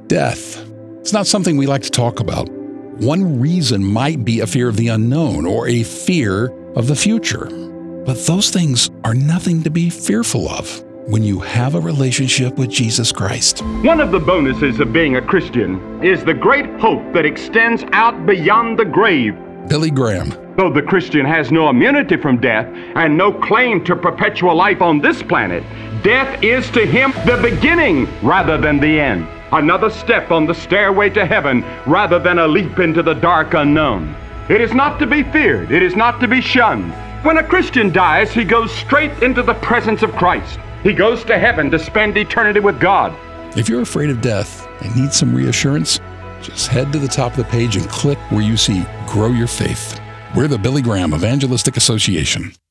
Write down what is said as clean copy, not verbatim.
Death. It's not something we like to talk about. One reason might be a fear of the unknown or a fear of the future. But those things are nothing to be fearful of when you have a relationship with Jesus Christ. One of the bonuses of being a Christian is the great hope that extends out beyond the grave. Billy Graham. Though the Christian has no immunity from death and no claim to perpetual life on this planet, death is to him the beginning rather than the end. Another step on the stairway to heaven rather than a leap into the dark unknown. It is not to be feared. It is not to be shunned. When a Christian dies, he goes straight into the presence of Christ. He goes to heaven to spend eternity with God. If you're afraid of death and need some reassurance, just head to the top of the page and click where you see Grow Your Faith. We're the Billy Graham Evangelistic Association.